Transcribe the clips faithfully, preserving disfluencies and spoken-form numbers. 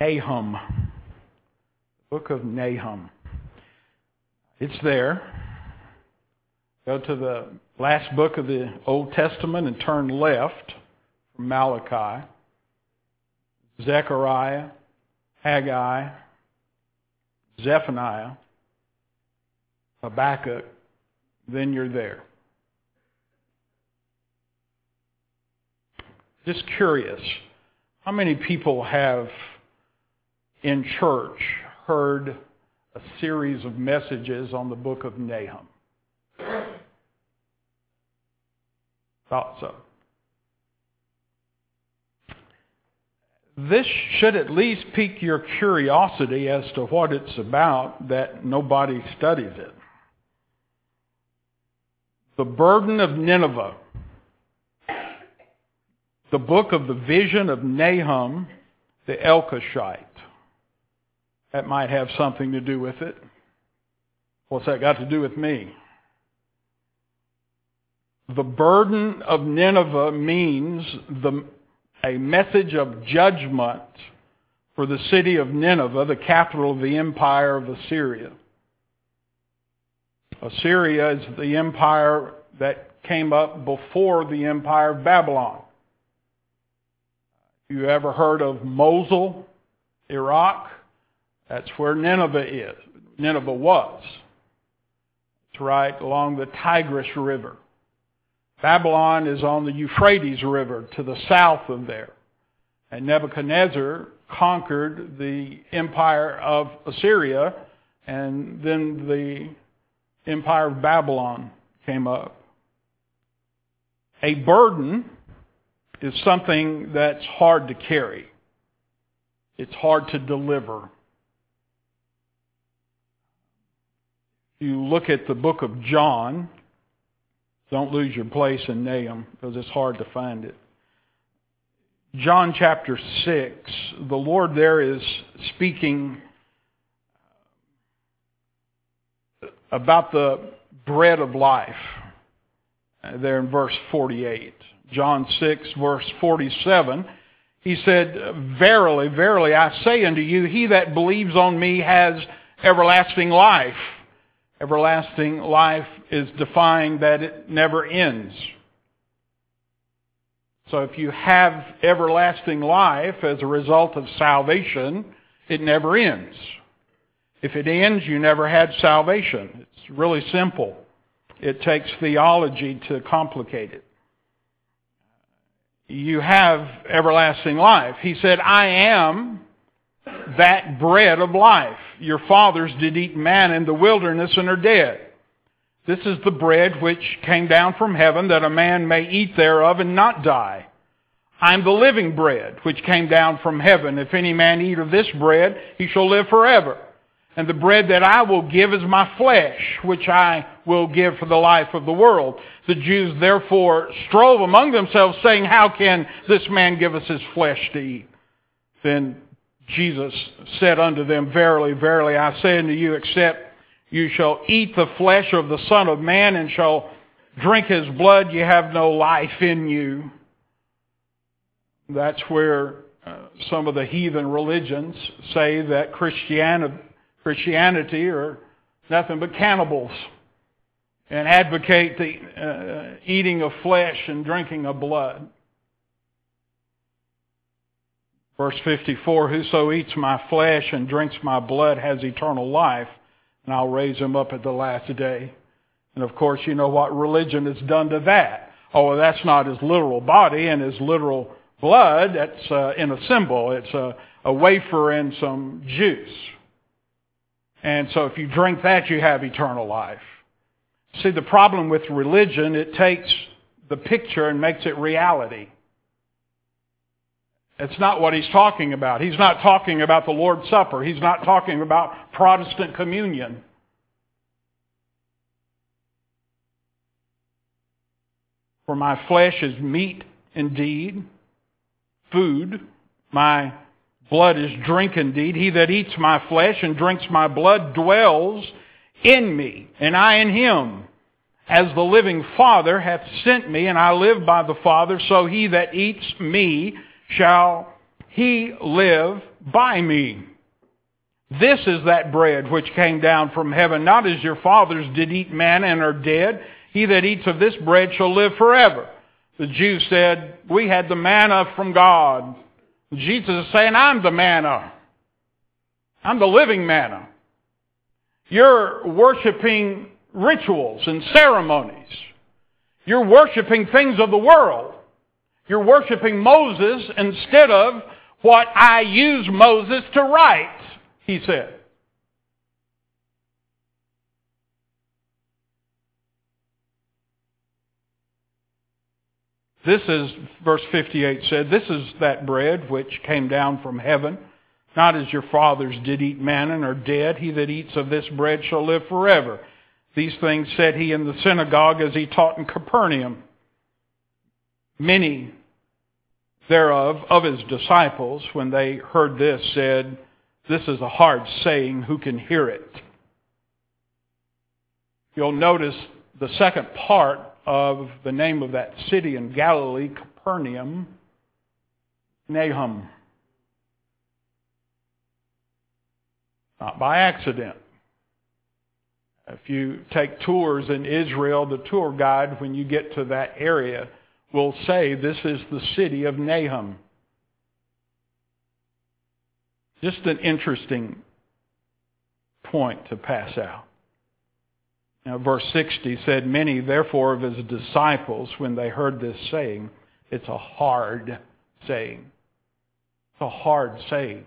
Nahum. Book of Nahum. It's there. Go to the last book of the Old Testament and turn left from Malachi. Zechariah, Haggai, Zephaniah, Habakkuk, then you're there. Just curious, how many people have in church heard a series of messages on the book of Nahum? Thought so. This should at least pique your curiosity as to what it's about, that nobody studies it. The burden of Nineveh. The book of the vision of Nahum the Elkoshite. That might have something to do with it. What's that got to do with me? The burden of Nineveh means the, a message of judgment for the city of Nineveh, the capital of the empire of Assyria. Assyria is the empire that came up before the empire of Babylon. If you ever heard of Mosul, Iraq, that's where Nineveh is. Nineveh was. It's right along the Tigris River. Babylon is on the Euphrates River to the south of there. And Nebuchadnezzar conquered the empire of Assyria, and then the empire of Babylon came up. A burden is something that's hard to carry. It's hard to deliver. You look at the book of John. Don't lose your place in Nahum because it's hard to find it. John chapter six, the Lord there is speaking about the bread of life. There in verse forty-eight. John six, verse forty-seven. He said, "Verily, verily, I say unto you, he that believes on me has everlasting life." Everlasting life is defined that it never ends. So if you have everlasting life as a result of salvation, it never ends. If it ends, you never had salvation. It's really simple. It takes theology to complicate it. You have everlasting life. He said, "I am that bread of life. Your fathers did eat manna in the wilderness and are dead. This is the bread which came down from heaven, that a man may eat thereof and not die. I am the living bread which came down from heaven. If any man eat of this bread, he shall live forever. And the bread that I will give is my flesh, which I will give for the life of the world." The Jews therefore strove among themselves, saying, "How can this man give us his flesh to eat?" Then Jesus said unto them, "Verily, verily, I say unto you, except you shall eat the flesh of the Son of Man and shall drink his blood, you have no life in you." That's where uh, some of the heathen religions say that Christianity, Christianity are nothing but cannibals and advocate the uh, eating of flesh and drinking of blood. Verse fifty-four, "Whoso eats my flesh and drinks my blood has eternal life, and I'll raise him up at the last day." And of course, you know what religion has done to that. Oh, well, that's not his literal body and his literal blood. That's uh, in a symbol. It's a, a wafer and some juice. And so if you drink that, you have eternal life. See, the problem with religion, it takes the picture and makes it reality. It's not what he's talking about. He's not talking about the Lord's Supper. He's not talking about Protestant communion. "For my flesh is meat indeed, food. My blood is drink indeed. He that eats my flesh and drinks my blood dwells in me, and I in him. As the living Father hath sent me, and I live by the Father, so he that eats me shall he live by me. This is that bread which came down from heaven, not as your fathers did eat manna and are dead. He that eats of this bread shall live forever. The Jews said, we had the manna from God. Jesus is saying, I'm the manna. I'm the living manna. You're worshiping rituals and ceremonies. You're worshiping things of the world. You're worshiping Moses instead of what I used Moses to write, he said. This is, verse fifty-eight said, this is that bread which came down from heaven, not as your fathers did eat manna and are dead. He that eats of this bread shall live forever. These things said he in the synagogue as he taught in Capernaum. Many thereof of his disciples, when they heard this, said, this is a hard saying, who can hear it? You'll notice the second part of the name of that city in Galilee, Capernaum, Nahum. Not by accident. If you take tours in Israel, the tour guide, when you get to that area, will say this is the city of Nahum. Just an interesting point to pass out. Now, verse sixty said, many therefore of his disciples, when they heard this saying, it's a hard saying. It's a hard saying.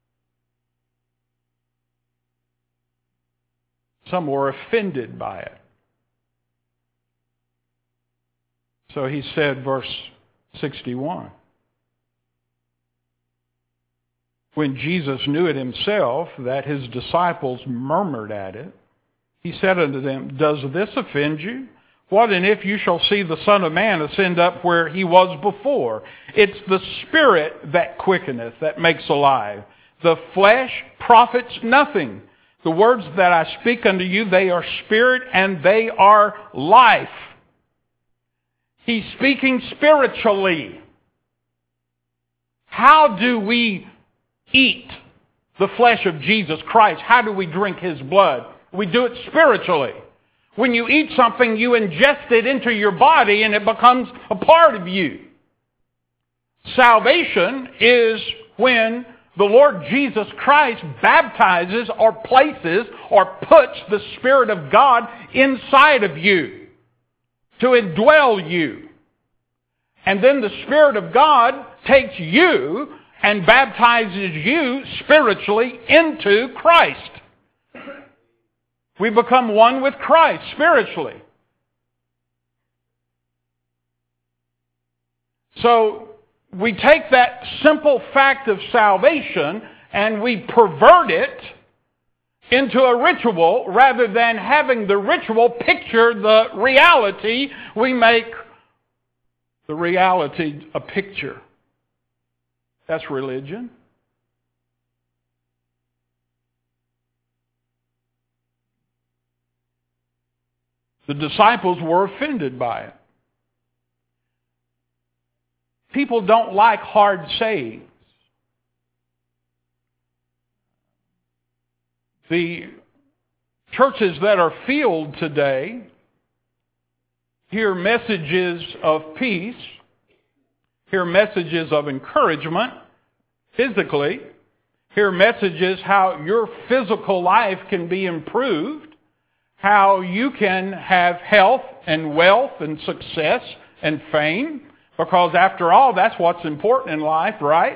Some were offended by it. So he said, verse sixty-one, when Jesus knew it himself, that his disciples murmured at it, he said unto them, does this offend you? What and if you shall see the Son of Man ascend up where he was before? It's the Spirit that quickeneth, that makes alive. The flesh profits nothing. The words that I speak unto you, they are spirit and they are life. He's speaking spiritually. How do we eat the flesh of Jesus Christ? How do we drink his blood? We do it spiritually. When you eat something, you ingest it into your body and it becomes a part of you. Salvation is when the Lord Jesus Christ baptizes or places or puts the Spirit of God inside of you to indwell you. And then the Spirit of God takes you and baptizes you spiritually into Christ. We become one with Christ spiritually. So we take that simple fact of salvation and we pervert it into a ritual rather than having the ritual picture the reality. We make the reality a picture. That's religion. The disciples were offended by it. People don't like hard sayings. The churches that are filled today hear messages of peace, hear messages of encouragement physically, hear messages how your physical life can be improved, how you can have health and wealth and success and fame, because after all, that's what's important in life, right?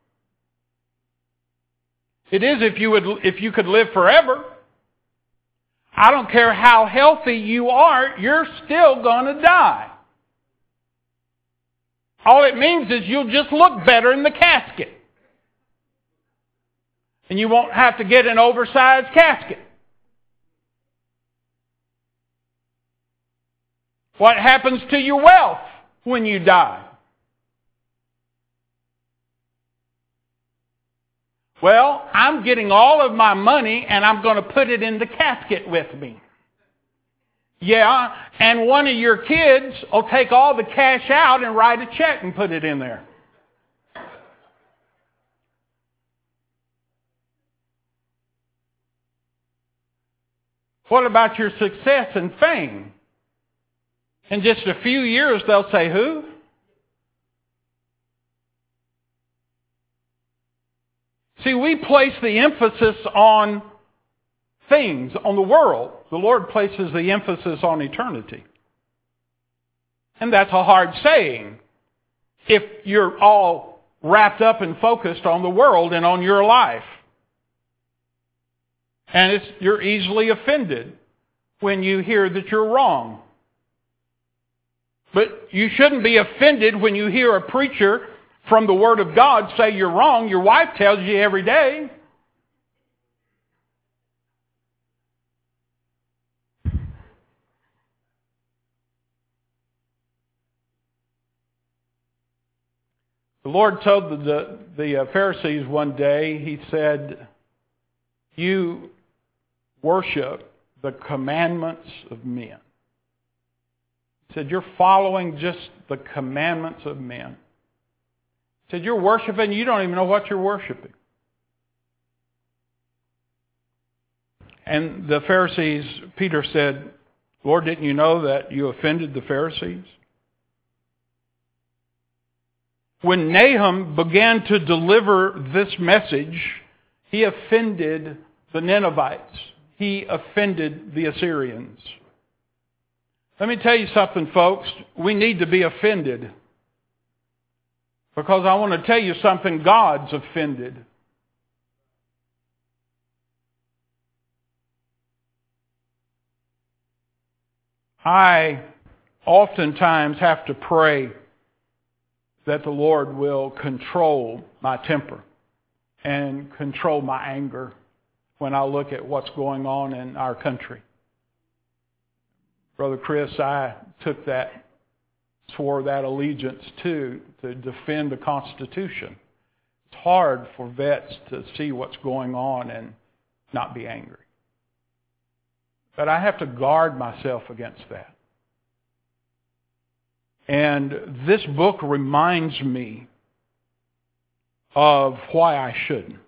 It is if you would, if you could live forever. I don't care how healthy you are, you're still going to die. All it means is you'll just look better in the casket. And you won't have to get an oversized casket. What happens to your wealth when you die? Well, I'm getting all of my money and I'm going to put it in the casket with me. Yeah, and one of your kids will take all the cash out and write a check and put it in there. What about your success and fame? In just a few years, they'll say, who? See, we place the emphasis on things, on the world. The Lord places the emphasis on eternity. And that's a hard saying if you're all wrapped up and focused on the world and on your life. And it's, you're easily offended when you hear that you're wrong. But you shouldn't be offended when you hear a preacher from the Word of God say you're wrong. Your wife tells you every day. The Lord told the, the, the Pharisees one day, He said, you worship the commandments of men. He said, you're following just the commandments of men. He said, you're worshiping, you don't even know what you're worshiping. And the Pharisees, Peter said, Lord, didn't you know that you offended the Pharisees? When Nahum began to deliver this message, he offended the Ninevites. He offended the Assyrians. Let me tell you something, folks. We need to be offended. Because I want to tell you something, God's offended. I oftentimes have to pray that the Lord will control my temper and control my anger when I look at what's going on in our country. Brother Chris, I took that, swore that allegiance too, to defend the Constitution. It's hard for vets to see what's going on and not be angry. But I have to guard myself against that. And this book reminds me of why I shouldn't.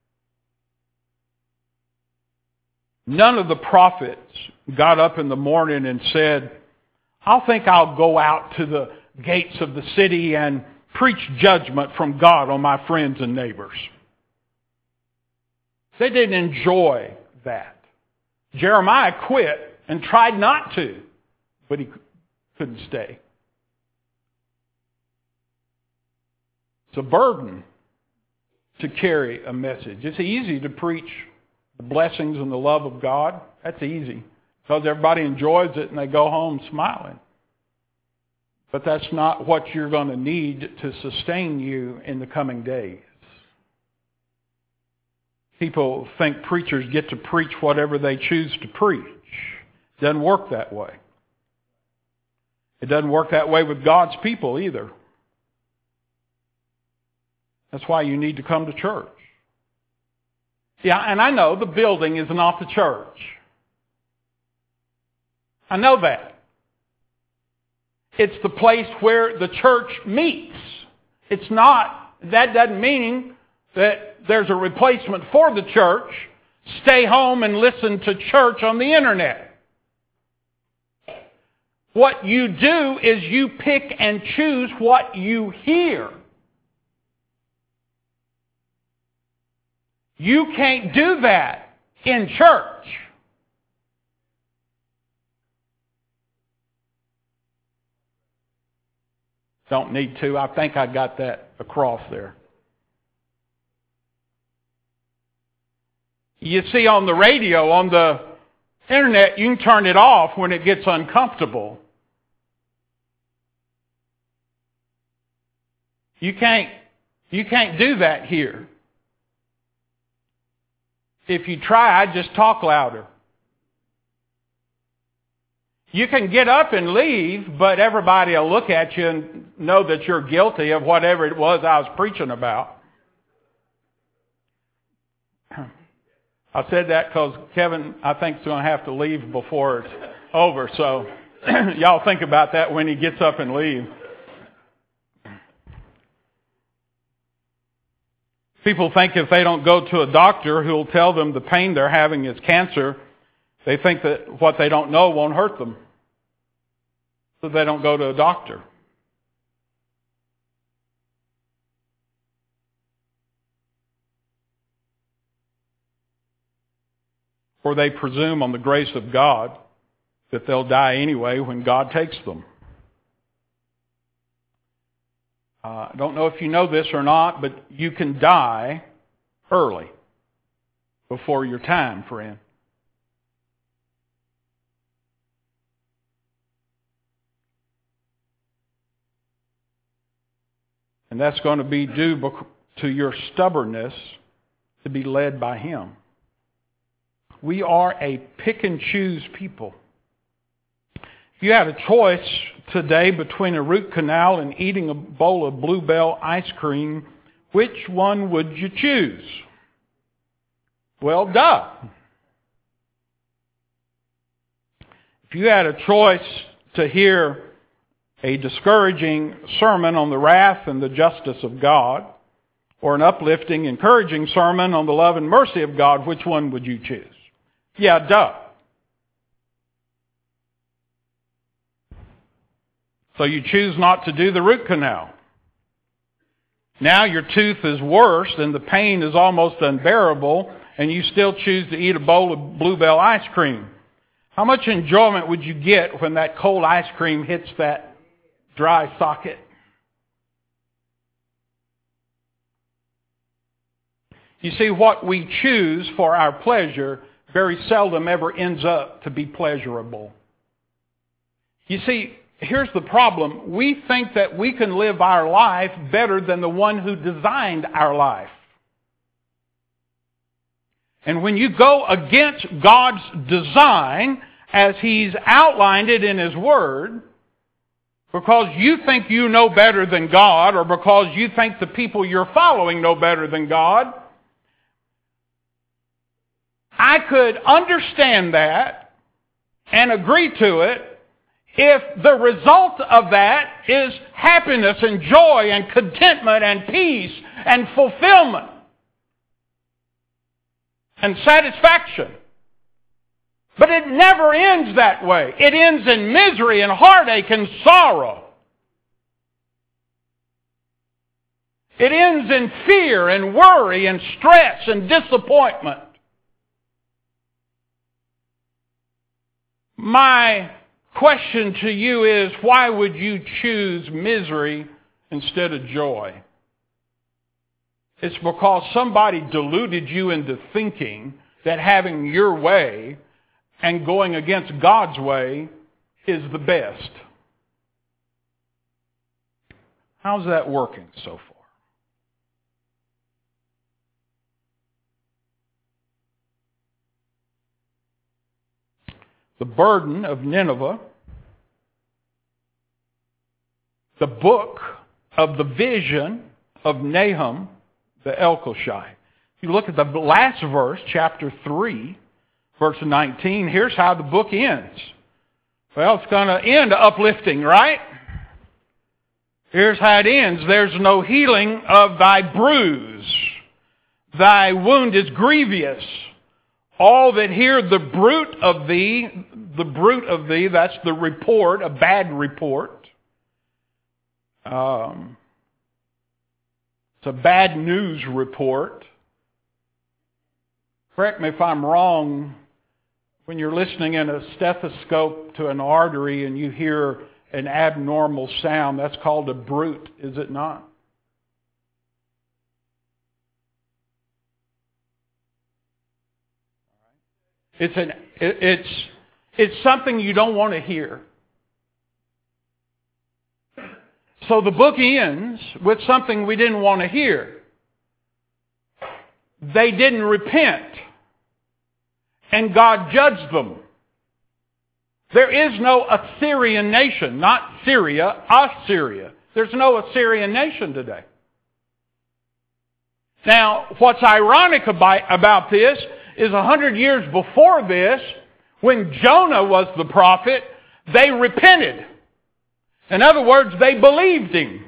None of the prophets got up in the morning and said, I think I'll go out to the gates of the city and preach judgment from God on my friends and neighbors. They didn't enjoy that. Jeremiah quit and tried not to, but he couldn't stay. It's a burden to carry a message. It's easy to preach the blessings and the love of God. That's easy because everybody enjoys it and they go home smiling. But that's not what you're going to need to sustain you in the coming days. People think preachers get to preach whatever they choose to preach. It doesn't work that way. It doesn't work that way with God's people either. That's why you need to come to church. Yeah, and I know the building is not the church. I know that. It's the place where the church meets. It's not, that doesn't mean that there's a replacement for the church. Stay home and listen to church on the internet. What you do is you pick and choose what you hear. You can't do that in church. Don't need to. I think I got that across there. You see, on the radio, on the internet, you can turn it off when it gets uncomfortable. You can't, you can't do that here. If you try, just talk louder. You can get up and leave, but everybody will look at you and know that you're guilty of whatever it was I was preaching about. I said that because Kevin, I think, is going to have to leave before it's over. So y'all think about that when he gets up and leaves. People think if they don't go to a doctor who'll tell them the pain they're having is cancer, They think that what they don't know won't hurt them, so they don't go to a doctor. Or they presume on the grace of God that they'll die anyway when God takes them. Uh, I don't know if you know this or not, but you can die early, before your time, friend. And that's going to be due to your stubbornness to be led by Him. We are a pick and choose people. If you had a choice today between a root canal and eating a bowl of Bluebell ice cream, which one would you choose? Well, duh. If you had a choice to hear a discouraging sermon on the wrath and the justice of God, or an uplifting, encouraging sermon on the love and mercy of God, which one would you choose? Yeah, duh. So you choose not to do the root canal. Now your tooth is worse and the pain is almost unbearable, and you still choose to eat a bowl of Bluebell ice cream. How much enjoyment would you get when that cold ice cream hits that dry socket? You see, what we choose for our pleasure very seldom ever ends up to be pleasurable. You see, here's the problem. We think that we can live our life better than the one who designed our life. And when you go against God's design, as He's outlined it in His Word, because you think you know better than God, or because you think the people you're following know better than God, I could understand that and agree to it if the result of that is happiness and joy and contentment and peace and fulfillment and satisfaction. But it never ends that way. It ends in misery and heartache and sorrow. It ends in fear and worry and stress and disappointment. My question to you is, why would you choose misery instead of joy? It's because somebody deluded you into thinking that having your way and going against God's way is the best. How's that working so far? The burden of Nineveh, the book of the vision of Nahum the Elkoshai. If you look at the last verse, chapter three, verse nineteen, here's how the book ends. Well, it's going to end uplifting, right? Here's how it ends. There's no healing of thy bruise. Thy wound is grievous. All that hear the bruit of thee, the bruit of thee, that's the report, a bad report. Um, it's a bad news report. Correct me if I'm wrong, when you're listening in a stethoscope to an artery and you hear an abnormal sound, that's called a bruit, is it not? It's an it's it's something you don't want to hear. So the book ends with something we didn't want to hear. They didn't repent, and God judged them. There is no Assyrian nation, not Syria, Assyria. There's no Assyrian nation today. Now, what's ironic about, about this is a hundred years before this, when Jonah was the prophet, they repented. In other words, they believed him.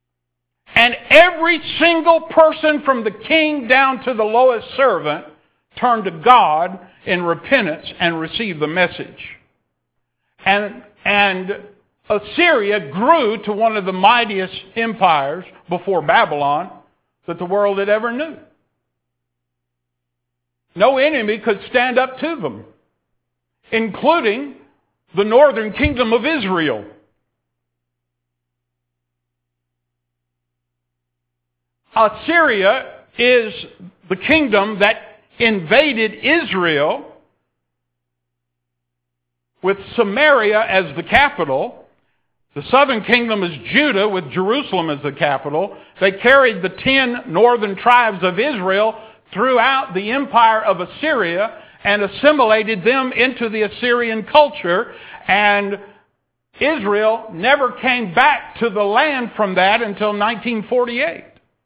And every single person from the king down to the lowest servant turn to God in repentance and receive the message. And, and Assyria grew to one of the mightiest empires before Babylon that the world had ever knew. No enemy could stand up to them, including the northern kingdom of Israel. Assyria is the kingdom that invaded Israel with Samaria as the capital. The southern kingdom is Judah with Jerusalem as the capital. They carried the ten northern tribes of Israel throughout the empire of Assyria and assimilated them into the Assyrian culture. And Israel never came back to the land from that until nineteen forty-eight.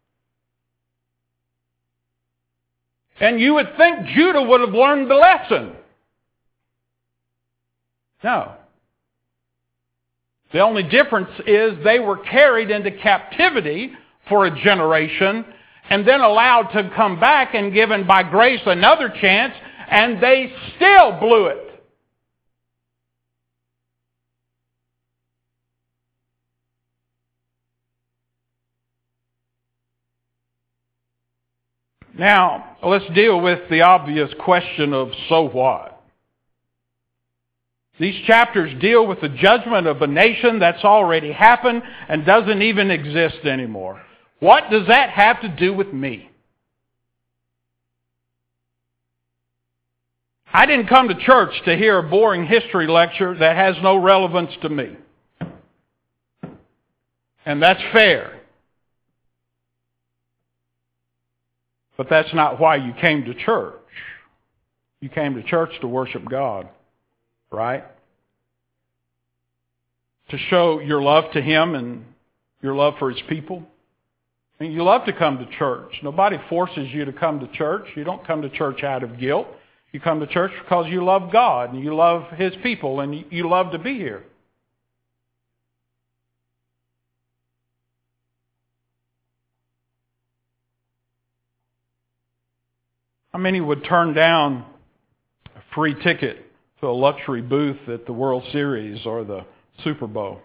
And you would think Judah would have learned the lesson. No. The only difference is they were carried into captivity for a generation and then allowed to come back and given by grace another chance, and they still blew it. Now, let's deal with the obvious question of so what? These chapters deal with the judgment of a nation that's already happened and doesn't even exist anymore. What does that have to do with me? I didn't come to church to hear a boring history lecture that has no relevance to me. And that's fair. But that's not why you came to church. You came to church to worship God, right? To show your love to Him and your love for His people. I mean, you love to come to church. Nobody forces you to come to church. You don't come to church out of guilt. You come to church because you love God and you love His people and you love to be here. How many would turn down a free ticket to a luxury booth at the World Series or the Super Bowl?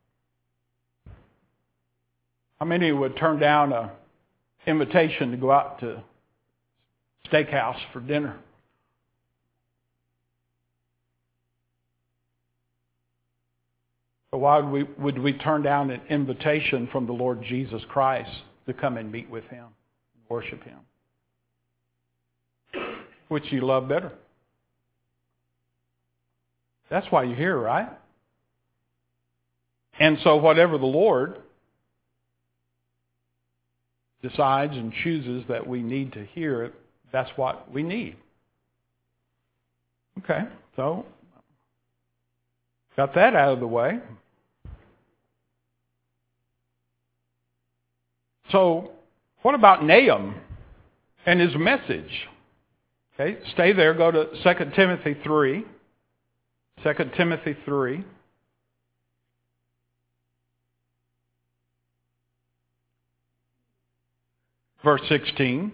How many would turn down an invitation to go out to steakhouse for dinner? But why would we, would we turn down an invitation from the Lord Jesus Christ to come and meet with Him, worship Him? Which you love better. That's why you're here, right? And so whatever the Lord decides and chooses that we need to hear, that's what we need. Okay, so got that out of the way. So what about Nahum and his message? Okay, stay there. Go to Second Timothy three. Second Timothy three. Verse sixteen.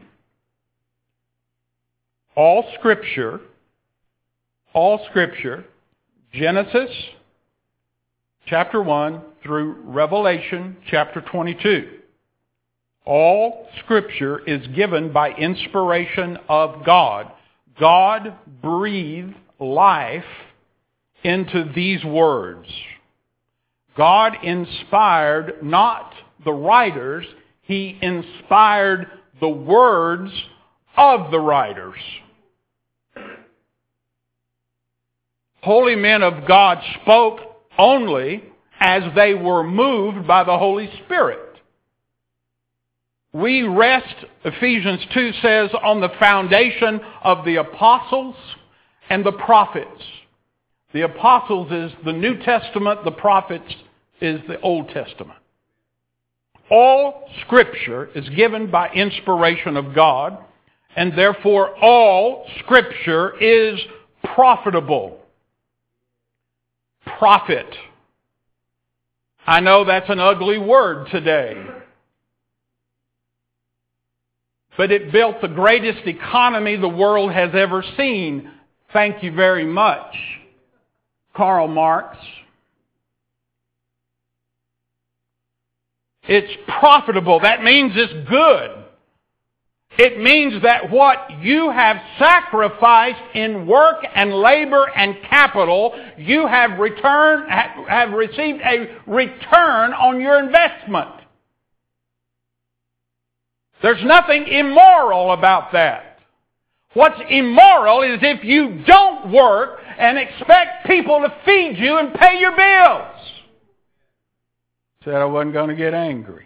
All Scripture, all Scripture, Genesis chapter one through Revelation chapter twenty-two. All Scripture is given by inspiration of God. God breathed life into these words. God inspired not the writers, He inspired the words of the writers. Holy men of God spoke only as they were moved by the Holy Spirit. We rest, Ephesians two says, on the foundation of the apostles and the prophets. The apostles is the New Testament, the prophets is the Old Testament. All Scripture is given by inspiration of God, and therefore all Scripture is profitable. Profit. I know that's an ugly word today. but it built the greatest economy the world has ever seen. Thank you very much, Karl Marx. It's profitable. That means it's good. It means that what you have sacrificed in work and labor and capital, you have return, have received a return on your investment. There's nothing immoral about that. What's immoral is if you don't work and expect people to feed you and pay your bills. Said I wasn't going to get angry.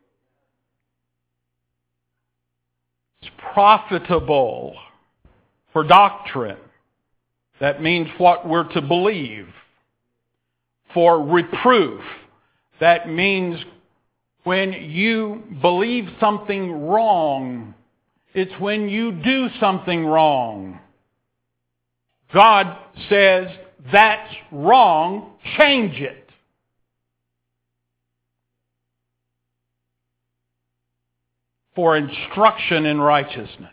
It's profitable for doctrine. That means what we're to believe. For reproof. That means when you believe something wrong, it's when you do something wrong. God says, that's wrong, change it. For instruction in righteousness.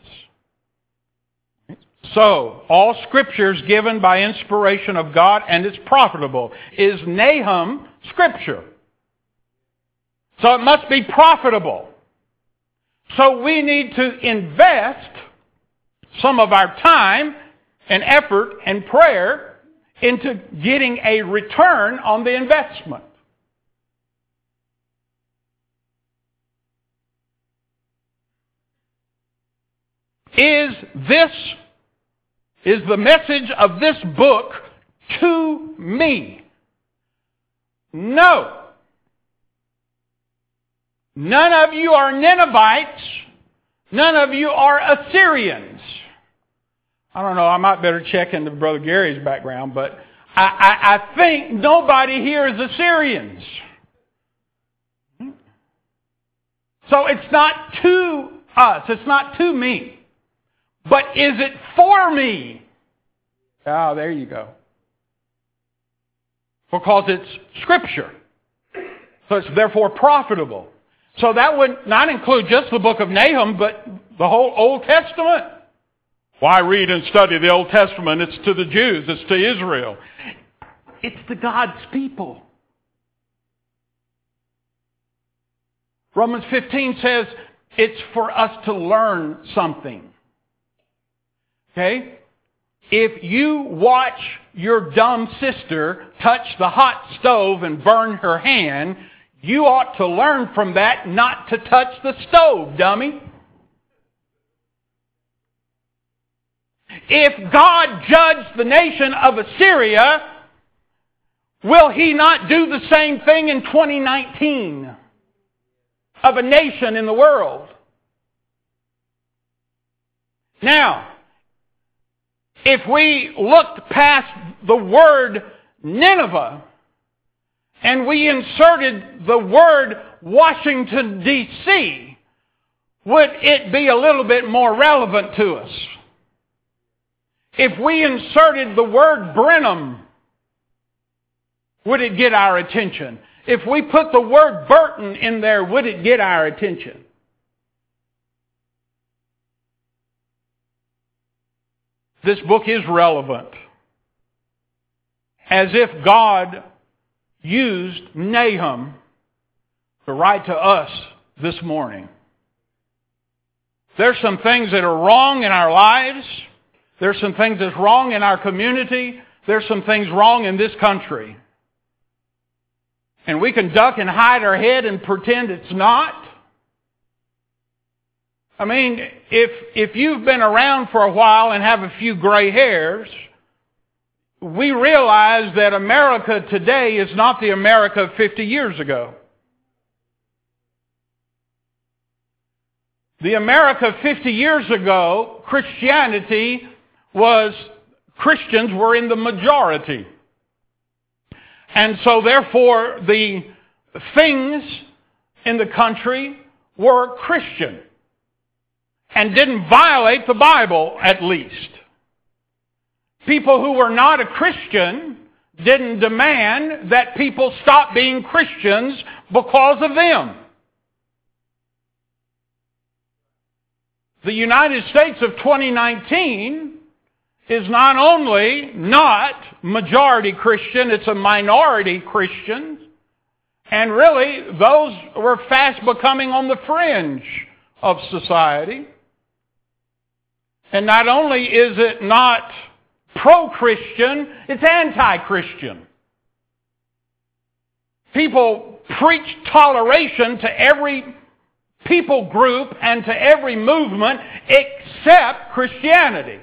So, all Scripture is given by inspiration of God and it's profitable. Is Nahum Scripture? So it must be profitable. So we need to invest some of our time and effort and prayer into getting a return on the investment. Is this, is the message of this book to me? No. None of you are Ninevites. None of you are Assyrians. I don't know, I might better check into Brother Gary's background, but I, I, I think nobody here is Assyrians. So it's not to us, it's not to me. But is it for me? Ah, there you go. Because it's Scripture. So it's therefore profitable. So that would not include just the book of Nahum, but the whole Old Testament. Why read and study the Old Testament? It's to the Jews. It's to Israel. It's to God's people. Romans fifteen says it's for us to learn something. Okay? If you watch your dumb sister touch the hot stove and burn her hand, you ought to learn from that not to touch the stove, dummy. If God judged the nation of Assyria, will He not do the same thing in twenty nineteen of a nation in the world? Now, if we looked past the word Nineveh and we inserted the word Washington, D C, would it be a little bit more relevant to us? If we inserted the word Brenham, would it get our attention? If we put the word Burton in there, would it get our attention? This book is relevant. As if God used Nahum to write to us this morning. There's some things that are wrong in our lives. There's some things that's wrong in our community. There's some things wrong in this country. And we can duck and hide our head and pretend it's not. I mean, if if you've been around for a while and have a few gray hairs, we realize that America today is not the America of fifty years ago. The America fifty years ago, Christianity was, Christians were in the majority. And so therefore the things in the country were Christian. And didn't violate the Bible, at least. People who were not a Christian didn't demand that people stop being Christians because of them. The United States of twenty nineteen is not only not majority Christian, it's a minority Christian. And really, those were fast becoming on the fringe of society. And not only is it not pro-Christian, it's anti-Christian. People preach toleration to every people group and to every movement except Christianity.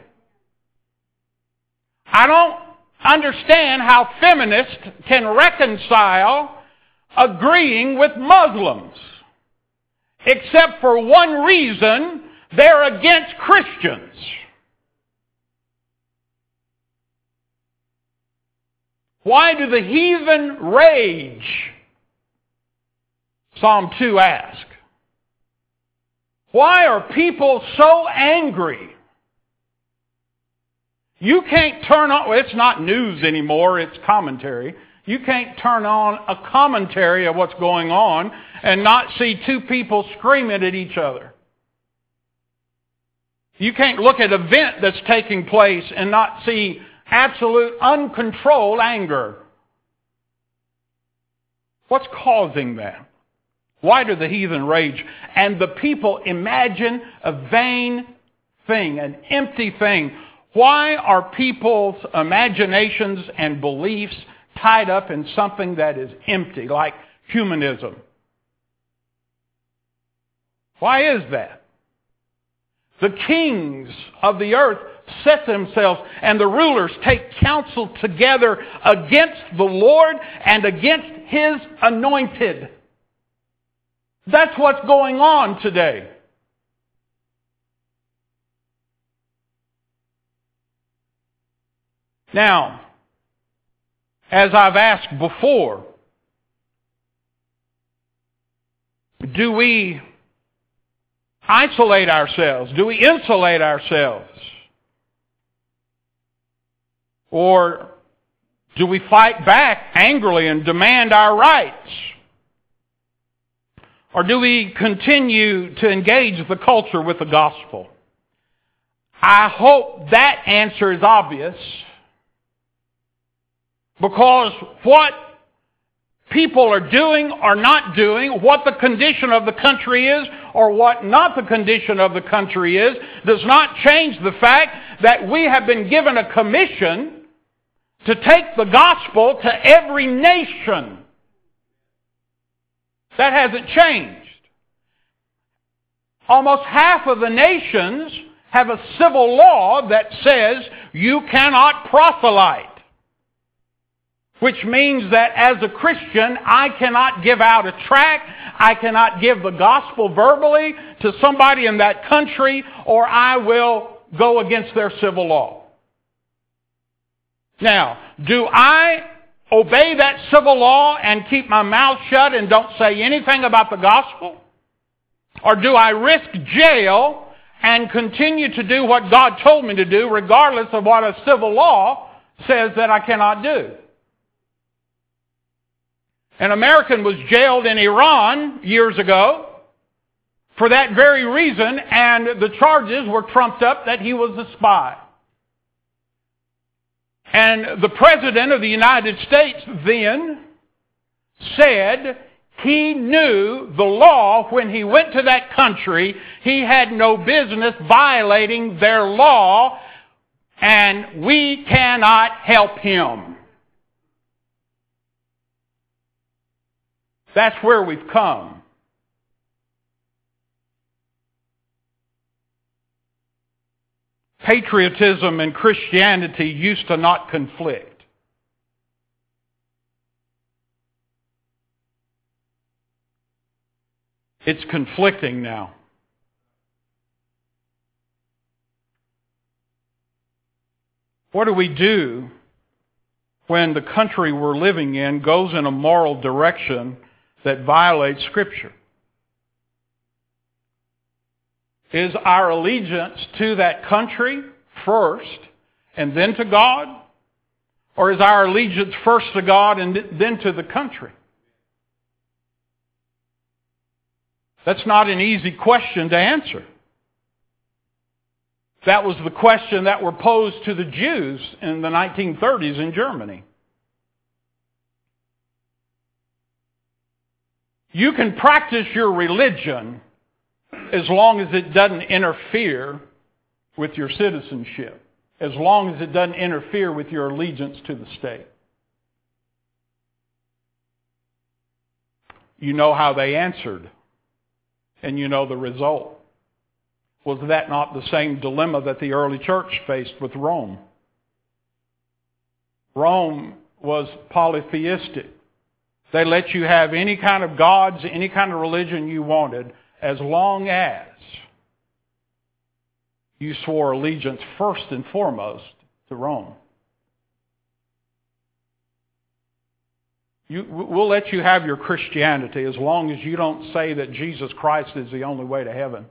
I don't understand how feminists can reconcile agreeing with Muslims, except for one reason: they're against Christians. Why do the heathen rage? Psalm two asks. Why are people so angry? You can't turn on, well, it's not news anymore, it's commentary. You can't turn on a commentary of what's going on and not see two people screaming at each other. You can't look at an event that's taking place and not see absolute uncontrolled anger. What's causing that? Why do the heathen rage? And the people imagine a vain thing, an empty thing. Why are people's imaginations and beliefs tied up in something that is empty, like humanism? Why is that? The kings of the earth set themselves, and the rulers take counsel together against the Lord and against His anointed. That's what's going on today. Now, as I've asked before, do we isolate ourselves? Do we insulate ourselves? Or do we fight back angrily and demand our rights? Or do we continue to engage the culture with the gospel? I hope that answer is obvious, because what people are doing or not doing, what the condition of the country is or what not the condition of the country is, does not change the fact that we have been given a commission to take the gospel to every nation. That hasn't changed. Almost half of the nations have a civil law that says you cannot proselyte. Which means that as a Christian, I cannot give out a tract, I cannot give the gospel verbally to somebody in that country, or I will go against their civil law. Now, do I obey that civil law and keep my mouth shut and don't say anything about the gospel? Or do I risk jail and continue to do what God told me to do, regardless of what a civil law says that I cannot do? An American was jailed in Iran years ago for that very reason, and the charges were trumped up that he was a spy. And the President of the United States then said he knew the law when he went to that country. He had no business violating their law, and we cannot help him. That's where we've come. Patriotism and Christianity used to not conflict. It's conflicting now. What do we do when the country we're living in goes in a moral direction that violates Scripture? Is our allegiance to that country first and then to God? Or is our allegiance first to God and then to the country? That's not an easy question to answer. That was the question that were posed to the Jews in the nineteen thirties in Germany. You can practice your religion as long as it doesn't interfere with your citizenship, as long as it doesn't interfere with your allegiance to the state. You know how they answered, and you know the result. Was that not the same dilemma that the early church faced with Rome? Rome was polytheistic. They let you have any kind of gods, any kind of religion you wanted, as long as you swore allegiance first and foremost to Rome. You, we'll let you have your Christianity as long as you don't say that Jesus Christ is the only way to heaven.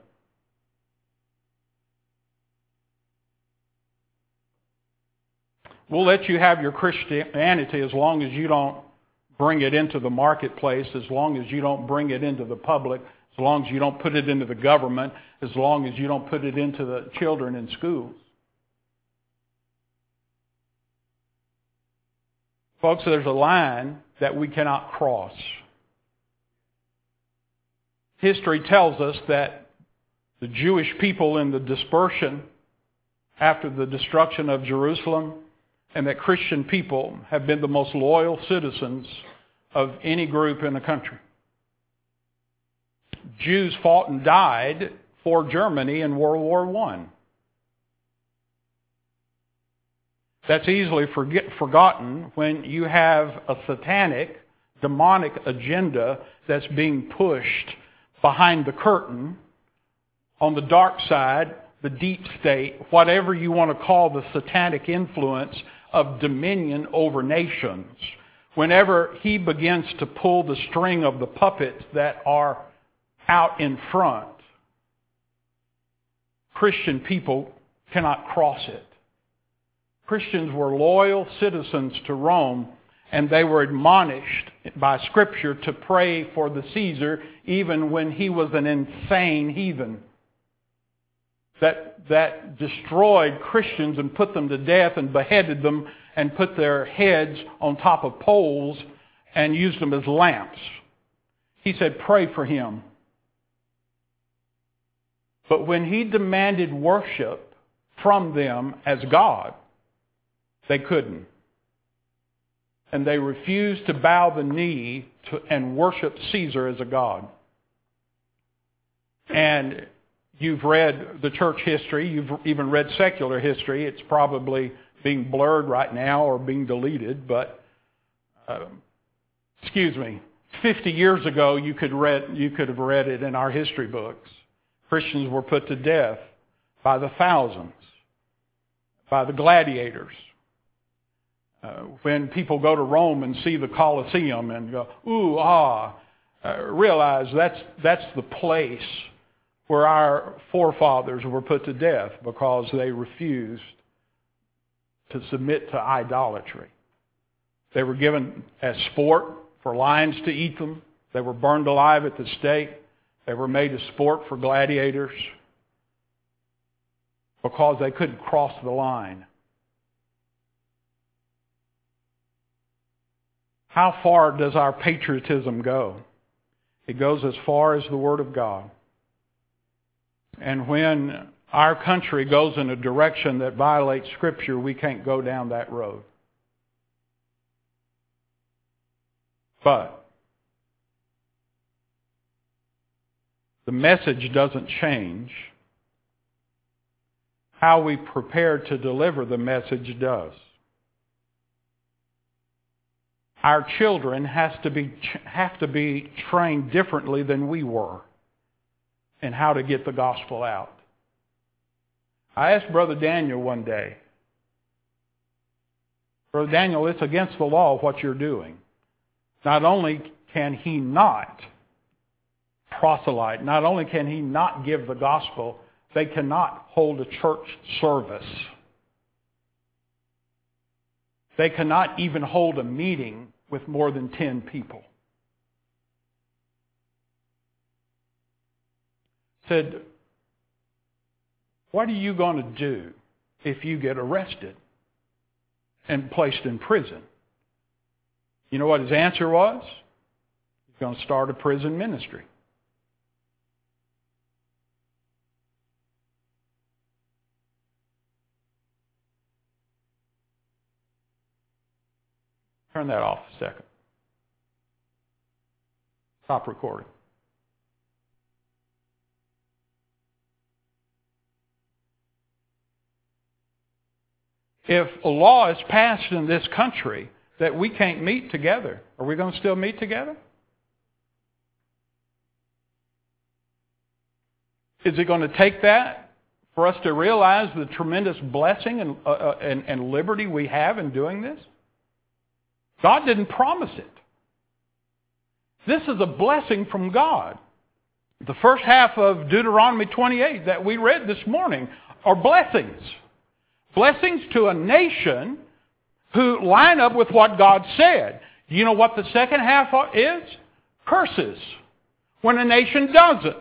We'll let you have your Christianity as long as you don't bring it into the marketplace, as long as you don't bring it into the public, as long as you don't put it into the government, as long as you don't put it into the children in schools. Folks, there's a line that we cannot cross. History tells us that the Jewish people in the dispersion after the destruction of Jerusalem, and that Christian people have been the most loyal citizens of any group in the country. Jews fought and died for Germany in World War One. That's easily forget, forgotten when you have a satanic, demonic agenda that's being pushed behind the curtain on the dark side, the deep state, whatever you want to call the satanic influence of dominion over nations. Whenever he begins to pull the string of the puppets that are out in front, Christian people cannot cross it. Christians were loyal citizens to Rome, and they were admonished by Scripture to pray for the Caesar even when he was an insane heathen that, that destroyed Christians and put them to death and beheaded them and put their heads on top of poles and used them as lamps. He said, pray for him. But when he demanded worship from them as God, they couldn't. And they refused to bow the knee to, and worship Caesar as a god. And you've read the church history, you've even read secular history. It's probably being blurred right now or being deleted, but uh, excuse me, fifty years ago you could read you could have read it in our history books. Christians were put to death by the thousands, by the gladiators. Uh, when people go to Rome and see the Colosseum and go, ooh, ah, uh, realize that's that's the place where our forefathers were put to death because they refused to submit to idolatry. They were given as sport for lions to eat them. They were burned alive at the stake. They were made as sport for gladiators because they couldn't cross the line. How far does our patriotism go? It goes as far as the Word of God. And when our country goes in a direction that violates Scripture, we can't go down that road. But the message doesn't change. How we prepare to deliver the message does. Our children has to be have to be trained differently than we were in how to get the gospel out. I asked Brother Daniel one day, Brother Daniel, it's against the law what you're doing. Not only can he not proselyte, not only can he not give the gospel, they cannot hold a church service. They cannot even hold a meeting with more than ten people. Said, what are you going to do if you get arrested and placed in prison? You know what his answer was? He's going to start a prison ministry. Turn that off a second. Stop recording. If a law is passed in this country that we can't meet together, are we going to still meet together? Is it going to take that for us to realize the tremendous blessing and, uh, and, and liberty we have in doing this? God didn't promise it. This is a blessing from God. The first half of Deuteronomy twenty-eight that we read this morning are blessings. Blessings to a nation who line up with what God said. Do you know what the second half is? Curses. When a nation doesn't.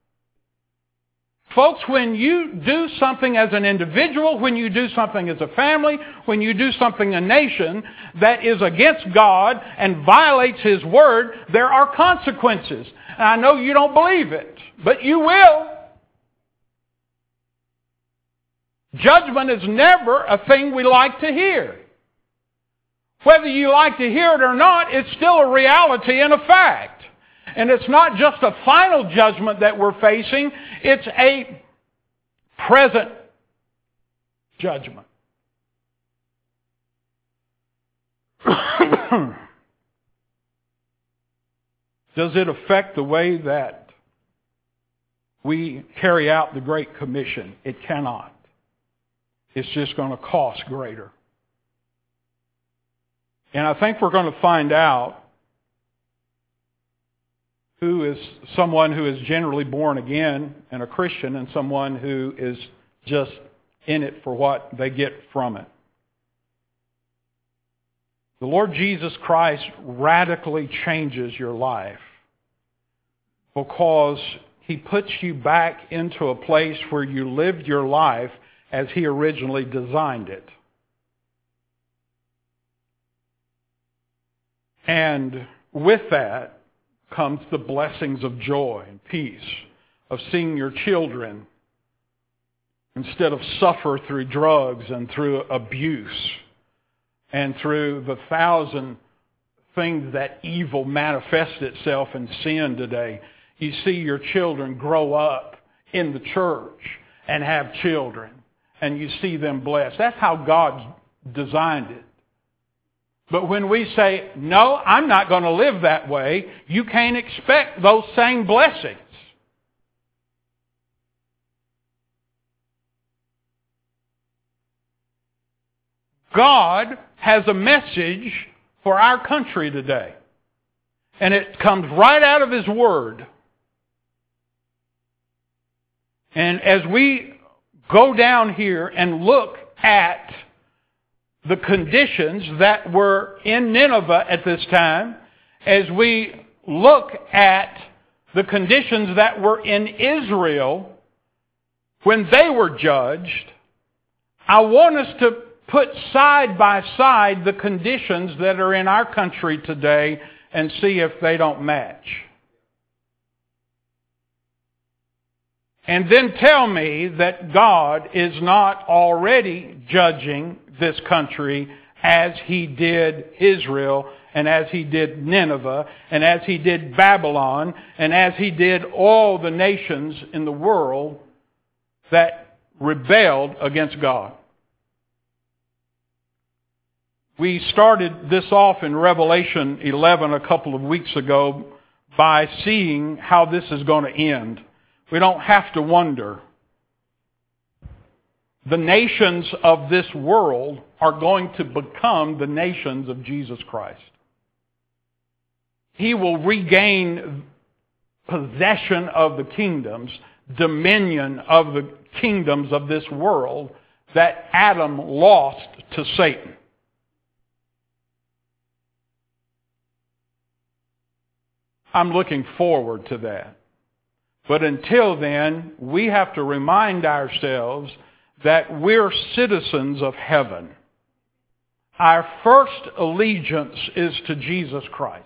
Folks, when you do something as an individual, when you do something as a family, when you do something a nation that is against God and violates His Word, there are consequences. And I know you don't believe it, but you will. Judgment is never a thing we like to hear. Whether you like to hear it or not, it's still a reality and a fact. And it's not just a final judgment that we're facing, it's a present judgment. Does it affect the way that we carry out the Great Commission? It cannot. It's just going to cost greater. And I think we're going to find out who is someone who is generally born again and a Christian and someone who is just in it for what they get from it. The Lord Jesus Christ radically changes your life because He puts you back into a place where you lived your life as He originally designed it. And with that comes the blessings of joy and peace, of seeing your children instead of suffer through drugs and through abuse and through the thousand things that evil manifests itself in sin today. You see your children grow up in the church and have children, and you see them blessed. That's how God designed it. But when we say, no, I'm not going to live that way, you can't expect those same blessings. God has a message for our country today. And it comes right out of His Word. And as we go down here and look at the conditions that were in Nineveh at this time, as we look at the conditions that were in Israel when they were judged, I want us to put side by side the conditions that are in our country today and see if they don't match. And then tell me that God is not already judging this country as He did Israel and as He did Nineveh and as He did Babylon and as He did all the nations in the world that rebelled against God. We started this off in Revelation eleven a couple of weeks ago by seeing how this is going to end. We don't have to wonder. The nations of this world are going to become the nations of Jesus Christ. He will regain possession of the kingdoms, dominion of the kingdoms of this world that Adam lost to Satan. I'm looking forward to that. But until then, we have to remind ourselves that we're citizens of heaven. Our first allegiance is to Jesus Christ.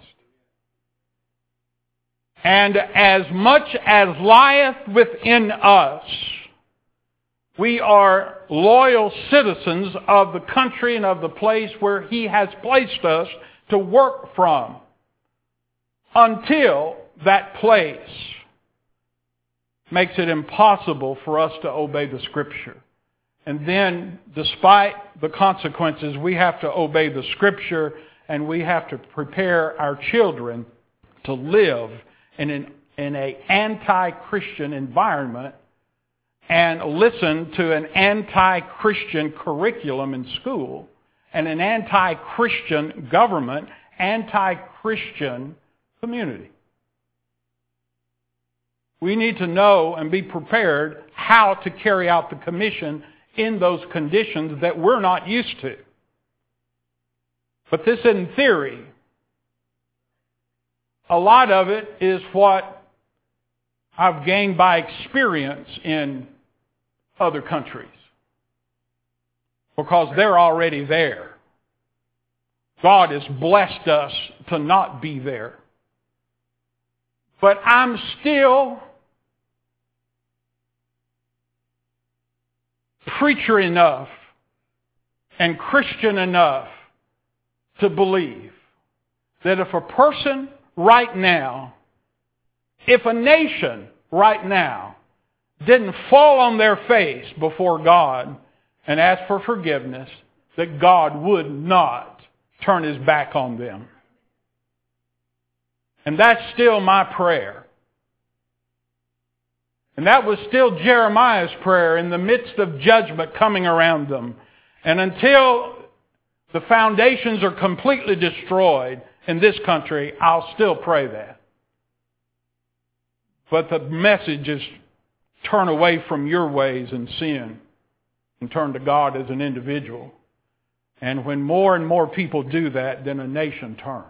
And as much as lieth within us, we are loyal citizens of the country and of the place where He has placed us to work from, until that place makes it impossible for us to obey the Scripture. And then, despite the consequences, we have to obey the Scripture, and we have to prepare our children to live in an in an anti-Christian environment and listen to an anti-Christian curriculum in school and an anti-Christian government, anti-Christian community. We need to know and be prepared how to carry out the commission in those conditions that we're not used to. But this in theory. A lot of it is what I've gained by experience in other countries, because they're already there. God has blessed us to not be there. But I'm still preacher enough and Christian enough to believe that if a person right now, if a nation right now didn't fall on their face before God and ask for forgiveness, that God would not turn His back on them. And that's still my prayer. And that was still Jeremiah's prayer in the midst of judgment coming around them. And until the foundations are completely destroyed in this country, I'll still pray that. But the message is turn away from your ways and sin and turn to God as an individual. And when more and more people do that, then a nation turns.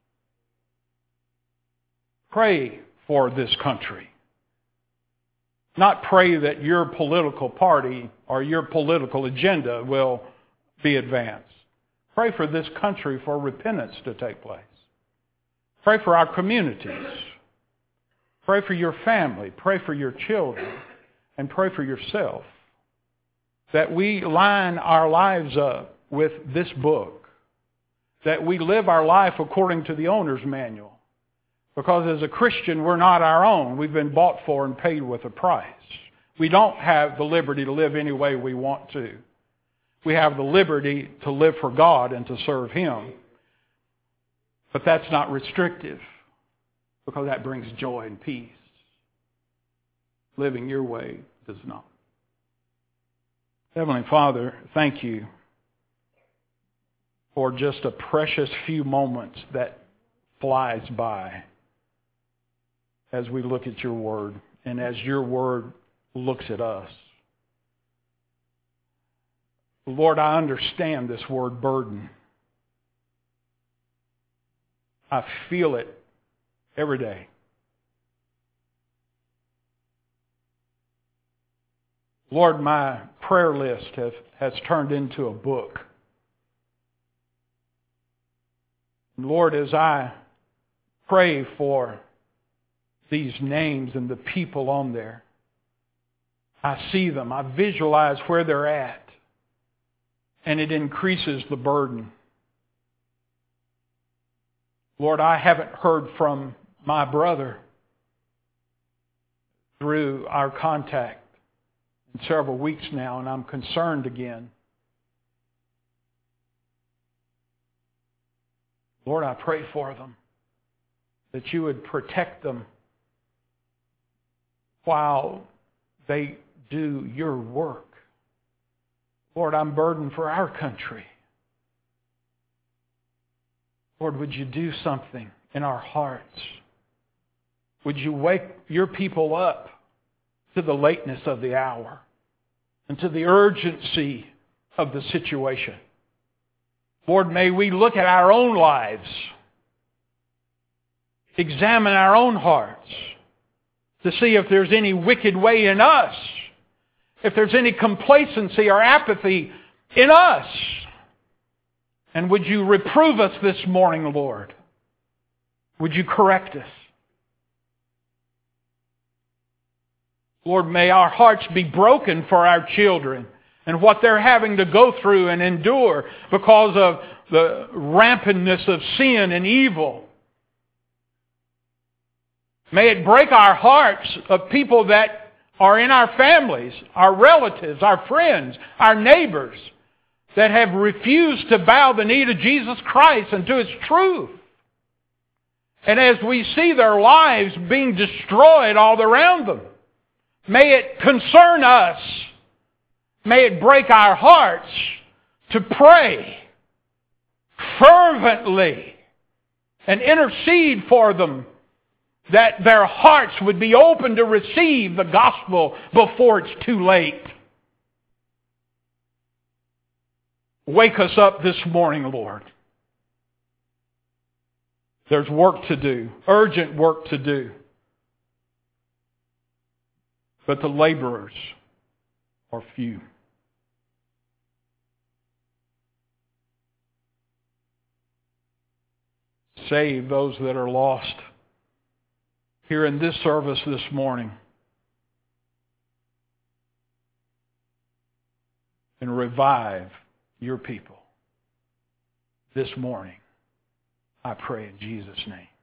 Pray for this country. Not pray that your political party or your political agenda will be advanced. Pray for this country for repentance to take place. Pray for our communities. Pray for your family. Pray for your children. And pray for yourself. That we line our lives up with this book. That we live our life according to the owner's manual. Because as a Christian, we're not our own. We've been bought for and paid with a price. We don't have the liberty to live any way we want to. We have the liberty to live for God and to serve Him. But that's not restrictive, because that brings joy and peace. Living your way does not. Heavenly Father, thank you for just a precious few moments that flies by as we look at your Word and as your Word looks at us. Lord, I understand this word burden. I feel it every day. Lord, my prayer list has, has turned into a book. Lord, as I pray for these names and the people on there, I see them. I visualize where they're at. And it increases the burden. Lord, I haven't heard from my brother through our contact in several weeks now, and I'm concerned again. Lord, I pray for them, that you would protect them while they do your work. Lord, I'm burdened for our country. Lord, would you do something in our hearts? Would you wake your people up to the lateness of the hour and to the urgency of the situation? Lord, may we look at our own lives, examine our own hearts, to see if there's any wicked way in us, if there's any complacency or apathy in us. And would you reprove us this morning, Lord? Would you correct us? Lord, may our hearts be broken for our children and what they're having to go through and endure because of the rampantness of sin and evil. May it break our hearts of people that are in our families, our relatives, our friends, our neighbors, that have refused to bow the knee to Jesus Christ and to His truth. And as we see their lives being destroyed all around them, may it concern us, may it break our hearts to pray fervently and intercede for them, that their hearts would be open to receive the gospel before it's too late. Wake us up this morning, Lord. There's work to do, urgent work to do. But the laborers are few. Save those that are lost here in this service this morning. And revive your people this morning. I pray in Jesus' name.